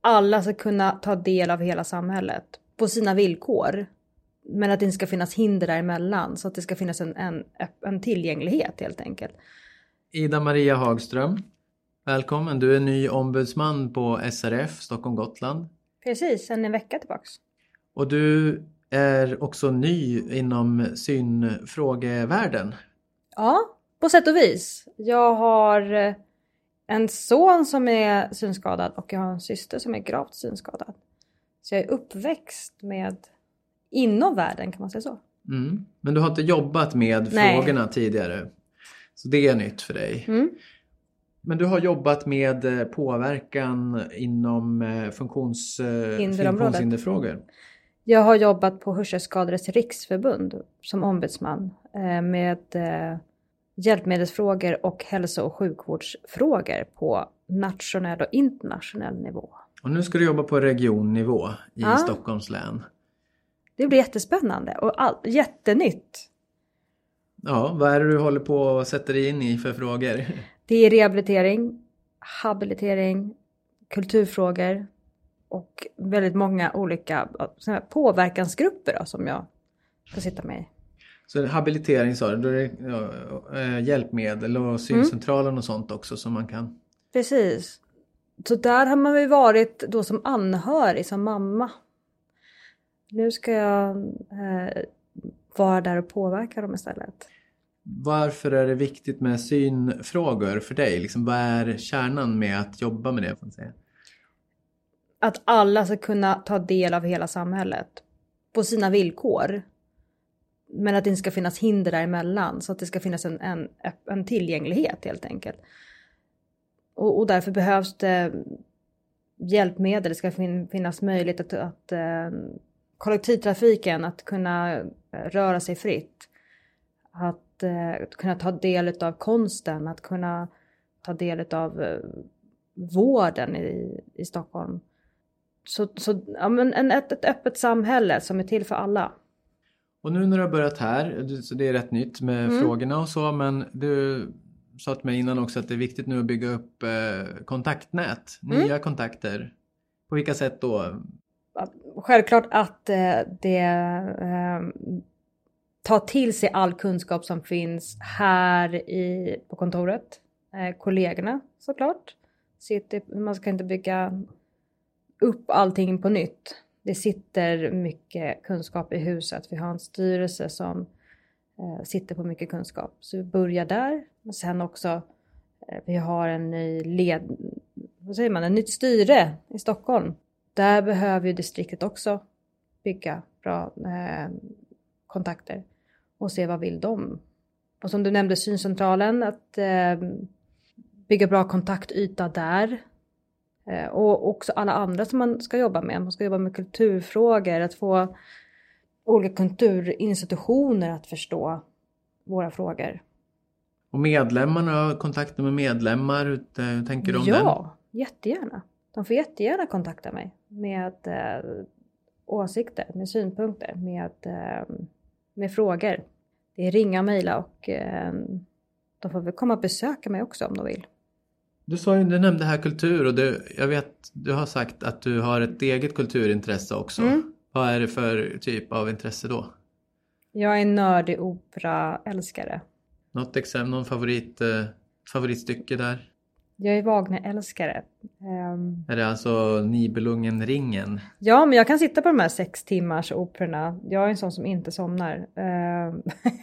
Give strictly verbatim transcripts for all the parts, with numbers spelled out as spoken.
alla ska kunna ta del av hela samhället på sina villkor. Men att det inte ska finnas hinder däremellan. Så att det ska finnas en, en, en tillgänglighet helt enkelt. Ida Maria Hagström, välkommen. Du är ny ombudsman på S R F, Stockholm Gotland. Precis, sen en vecka tillbaks. Och du är också ny inom synfrågevärlden. Ja, på sätt och vis. Jag har en son som är synskadad och jag har en syster som är gravt synskadad. Så jag är uppväxt med inom världen, kan man säga så. Mm. Men du har inte jobbat med Nej. frågorna tidigare. Så det är nytt för dig. Mm. Men du har jobbat med påverkan inom funktions, funktionshinderfrågor. Jag har jobbat på Hörselskadades riksförbund som ombudsman med hjälpmedelsfrågor och hälso- och sjukvårdsfrågor på nationell och internationell nivå. Och nu ska du jobba på regionnivå i ja. Stockholms län. Det blir jättespännande och all, jättenytt. Ja, vad är det du håller på och sätter dig in i för frågor? Det är rehabilitering, habilitering, kulturfrågor och väldigt många olika påverkansgrupper då, som jag ska sitta med i. Så habilitering sa du, då är det ja, hjälpmedel och syncentralen mm. och sånt också som man kan... Precis. Så där har man ju varit då som anhörig, som mamma. Nu ska jag eh, vara där och påverka dem istället. Varför är det viktigt med synfrågor för dig? Liksom, vad är kärnan med att jobba med det? Får man säga? Att alla ska kunna ta del av hela samhället på sina villkor. Men att det inte ska finnas hinder däremellan. Så att det ska finnas en, en, en tillgänglighet helt enkelt. Och, och därför behövs det hjälpmedel. Det ska fin, finnas möjlighet att, att äh, kollektivtrafiken att kunna röra sig fritt. Att äh, kunna ta del av konsten. Att kunna ta del av äh, vården i, i Stockholm. Så, så ja, men en, ett, ett öppet samhälle som är till för alla. Och nu när du har börjat här, så det är rätt nytt med mm. frågorna och så, men du sa till mig innan också att det är viktigt nu att bygga upp eh, kontaktnät, mm. nya kontakter. På vilka sätt då? Självklart att eh, det eh, tar till sig all kunskap som finns här i, på kontoret. Eh, kollegorna såklart. Sitter, man ska inte bygga upp allting på nytt. Det sitter mycket kunskap i huset. Vi har en styrelse som eh, sitter på mycket kunskap. Så vi börjar där. Men sen också, eh, vi har en ny led, vad säger man, en nytt styre i Stockholm. Där behöver ju distriktet också bygga bra eh, kontakter. Och se vad vill de. Och som du nämnde syncentralen, att eh, bygga bra kontaktyta där. Och också alla andra som man ska jobba med. Man ska jobba med kulturfrågor. Att få olika kulturinstitutioner att förstå våra frågor. Och medlemmarna, kontakter med medlemmar, hur tänker du om ja, den? Ja, jättegärna. De får jättegärna kontakta mig. Med eh, åsikter, med synpunkter, med, eh, med frågor. Det är ringa, mejla och eh, de får väl komma och besöka mig också om de vill. Du sa ju, du nämnde här kultur och du, jag vet, du har sagt att du har ett eget kulturintresse också. Mm. Vad är det för typ av intresse då? Jag är nördig opera-älskare. Något exempel, någon favorit, eh, favoritstycke där? Jag är Wagner-älskare. Um, är det alltså Nibelungen-ringen? Ja, men jag kan sitta på de här sex timmars operorna. Jag är en sån som inte somnar. Um,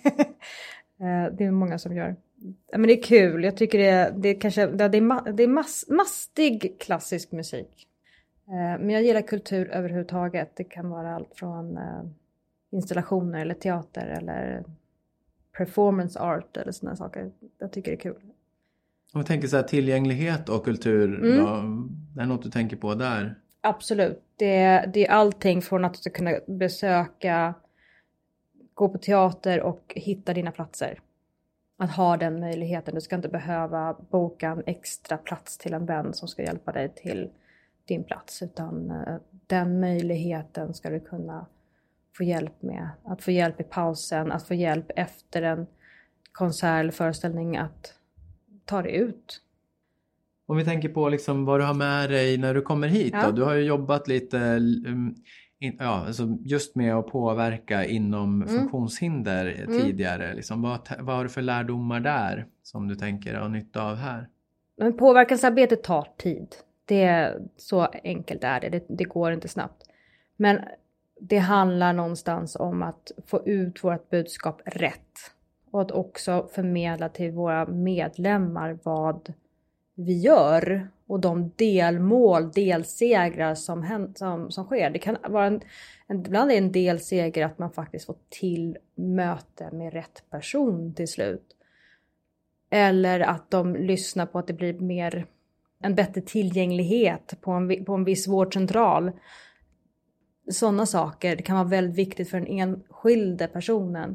det är många som gör. Men det är kul. Jag tycker det är, det är kanske det är, det är mass, mastig klassisk musik. Men jag gillar kultur överhuvudtaget. Det kan vara allt från installationer eller teater eller performance art eller såna saker. Jag tycker det är kul. Om jag tänker så här, tillgänglighet och kultur, mm. då, är det något du tänker på där? Absolut. Det, det är allting från att du ska kunna besöka, gå på teater och hitta dina platser. Att ha den möjligheten. Du ska inte behöva boka en extra plats till en vän som ska hjälpa dig till din plats. Utan den möjligheten ska du kunna få hjälp med. Att få hjälp i pausen. Att få hjälp efter en konsert eller föreställning att ta dig ut. Om vi tänker på liksom vad du har med dig när du kommer hit. Ja. Då. Du har ju jobbat lite um, in, ja, alltså just med att påverka inom Mm. funktionshinder Mm. tidigare. Liksom, vad, vad har du för lärdomar där som du tänker ha nytta av här? Men påverkansarbete tar tid. Det är, så enkelt är det. det. Det går inte snabbt. Men det handlar någonstans om att få ut vårt budskap rätt. Och att också förmedla till våra medlemmar vad vi gör. Och de delmål, delsegrar som, hänt, som, som sker. Det kan vara en, en, ibland är en delseger att man faktiskt får till möte med rätt person till slut. Eller att de lyssnar på att det blir mer, en bättre tillgänglighet på en, på en viss vårdcentral. Sådana saker, det kan vara väldigt viktigt för den enskilde personen.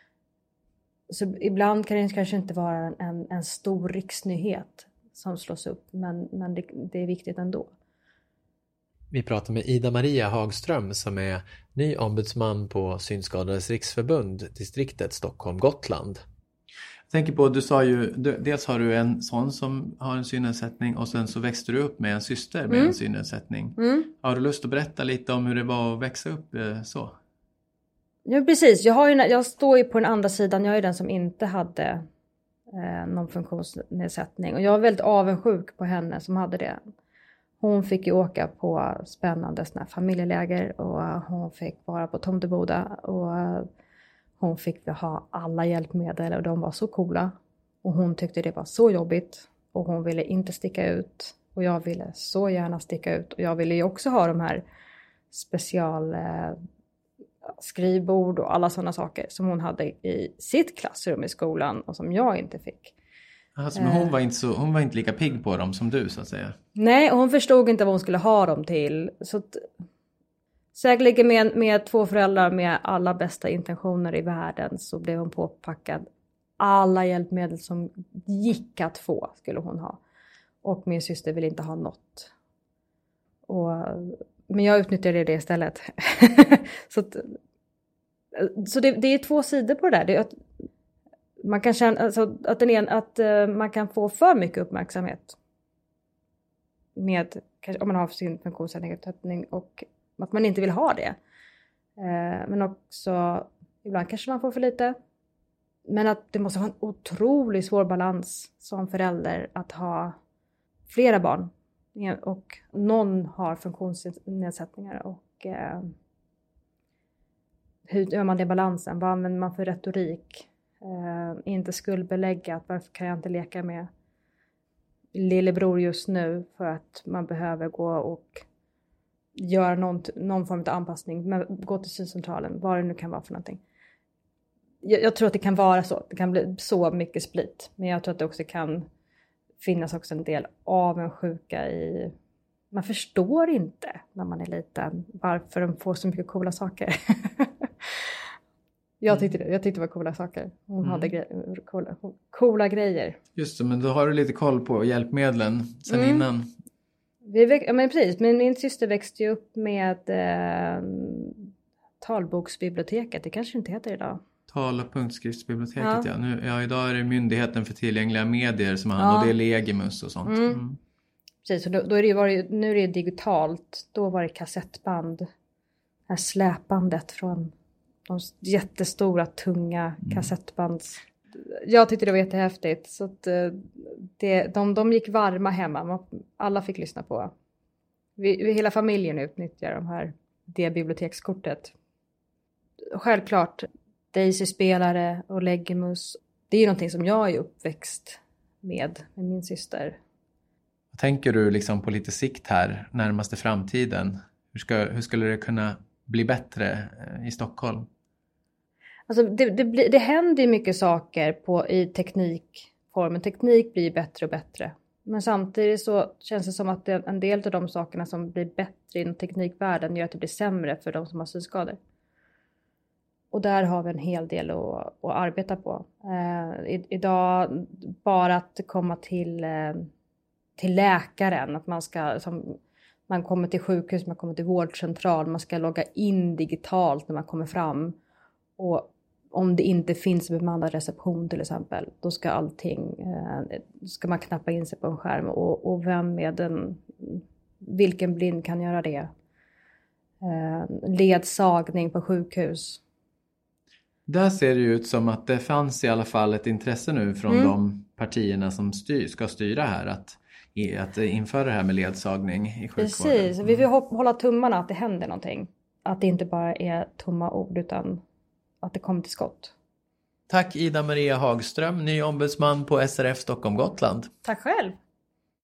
Så ibland kan det kanske inte vara en, en stor riksnyhet som slås upp, men, men det, det är viktigt ändå. Vi pratar med Ida-Maria Hagström som är ny ombudsman på Synskadades riksförbund, distriktet Stockholm-Gotland. Jag tänker på, du sa ju, du, dels har du en son som har en synnedsättning och sen så växte du upp med en syster med mm. en synnedsättning. Mm. Har du lust att berätta lite om hur det var att växa upp eh, så? Ja, precis. Jag, har ju, jag står ju på den andra sidan. Jag är den som inte hade eh, någon funktionsnedsättning. Och jag är väldigt avundsjuk på henne som hade det. Hon fick ju åka på spännande såna här familjeläger. Och hon fick vara på Tomteboda. Och hon fick ha alla hjälpmedel. Och de var så coola. Och hon tyckte det var så jobbigt. Och hon ville inte sticka ut. Och jag ville så gärna sticka ut. Och jag ville ju också ha de här special... Eh, skrivbord och alla sådana saker som hon hade i sitt klassrum i skolan och som jag inte fick. Alltså, men hon var inte så, hon var inte lika pigg på dem som du så att säga. Nej, och hon förstod inte vad hon skulle ha dem till. Så att, säkerligen med, med två föräldrar med alla bästa intentioner i världen så blev hon påpackad. Alla hjälpmedel som gick att få skulle hon ha. Och min syster ville inte ha något. Och... Men jag utnyttjade det istället. så att, så det, det är två sidor på det där. Det är att man kan känna alltså, att, den är, att uh, man kan få för mycket uppmärksamhet. Med, om man har sin funktionsnedsättning och att man inte vill ha det. Uh, men också, ibland kanske man får för lite. Men att det måste vara en otroligt svår balans som förälder att ha flera barn. Och någon har funktionsnedsättningar och eh, hur gör man det balansen? Vad använder man för retorik? Eh, inte skuldbelägga, varför kan jag inte leka med lillebror just nu för att man behöver gå och göra någon, någon form av anpassning. Men gå till syncentralen, vad det nu kan vara för någonting. Jag, jag tror att det kan vara så, det kan bli så mycket split. Men jag tror att det också kan finnas också en del avundsjuka i... Man förstår inte när man är liten varför de får så mycket coola saker. jag tyckte det. Jag tyckte det var coola saker. Hon mm. hade gre- coola, coola grejer. Just det, men då har du lite koll på hjälpmedlen sen mm. innan. Vi väx- ja, men precis. Men min syster växte ju upp med eh, talboksbiblioteket. Det kanske inte heter idag. Tal- och punktskriftsbiblioteket, ja. Ja. Nu, ja. Idag är det Myndigheten för tillgängliga medier som har hand, ja. och det är Legimus och sånt. Mm. Mm. Precis, och då, då är det ju varit, nu är det digitalt. Då var det kassettband. Det här släpandet från de jättestora, tunga mm. kassettbands. Jag tyckte det var jättehäftigt. Så att det, de, de gick varma hemma. Alla fick lyssna på. Vi, vi, hela familjen utnyttjar de här, det bibliotekskortet. Självklart. Daisy-spelare och Legimus. Det är ju någonting som jag är uppväxt med, med min syster. Tänker du liksom på lite sikt här, närmaste framtiden? Hur, ska, hur skulle det kunna bli bättre i Stockholm? Alltså det, det, det händer ju mycket saker på, i teknikformen. Teknik blir bättre och bättre. Men samtidigt så känns det som att det, en del av de sakerna som blir bättre inom teknikvärlden gör att det blir sämre för de som har synskador. Och där har vi en hel del att, att arbeta på. Eh, i, idag bara att komma till, eh, till läkaren. Att man ska, som, man kommer till sjukhus, man kommer till vårdcentral. Man ska logga in digitalt när man kommer fram. Och om det inte finns bemannad reception till exempel, då ska allting, eh, ska man knappa in sig på en skärm och, och vem med den, vilken blind kan göra det? Eh, ledsagning på sjukhus. Där ser det ut som att det fanns i alla fall ett intresse nu från mm. de partierna som styr, ska styra här att, att införa det här med ledsagning i sjukvården. Precis, vi vill hålla tummarna att det händer någonting. Att det inte bara är tomma ord utan att det kommer till skott. Tack Ida Maria Hagström, ny ombudsman på S R F Stockholm Gotland. Tack själv.